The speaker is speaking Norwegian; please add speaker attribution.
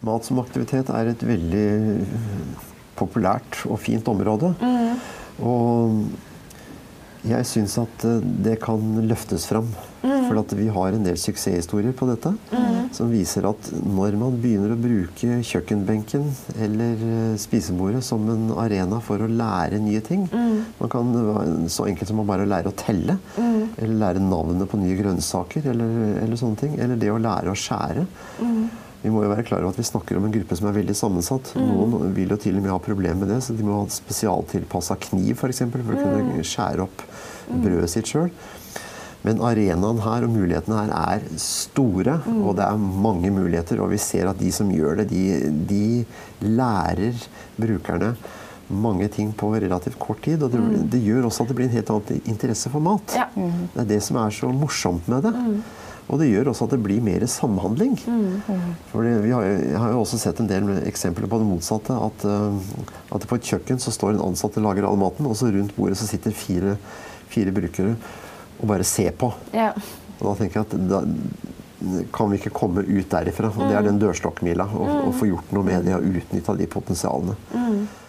Speaker 1: Mat som aktivitet et veldig populært og fint område. Og jeg synes at det kan løftes fram. For at vi har en del suksesshistorier på dette, som viser at når man begynner å bruke kjøkkenbenken eller spisebordet som en arena for å lære nye ting, man kan så enkelt som å bare lære å telle, eller lære navnet på nye grønnsaker, eller sånne ting, eller det å lære å skjære. Vi må jo være klare over at vi snakker om en gruppe som veldig sammensatt. Noen vil jo til og med ha problemer med det, så de må ha spesialtilpasset kniv for eksempel, for å kunne skjære opp brødet sitt selv. Men arenaen her og mulighetene her store, og det mange muligheter, og vi ser at de som gjør det, de lærer brukerne mange ting på relativt kort tid, og det gjør også at det blir en helt annen interesse for mat.
Speaker 2: Ja.
Speaker 1: Det det som så morsomt med det. Og det gjør også at det blir mer samhandling. For jeg har jo også sett en del eksempler på det motsatte, at på et kjøkken så står en ansatt og lager all maten, og så rundt bordet så sitter fire brukere og bare ser på.
Speaker 2: Ja.
Speaker 1: Og da tenker jeg at da kan vi ikke komme ut derifra, og det den dørstokkmila, og få gjort noe med det og utnytte de potensialene.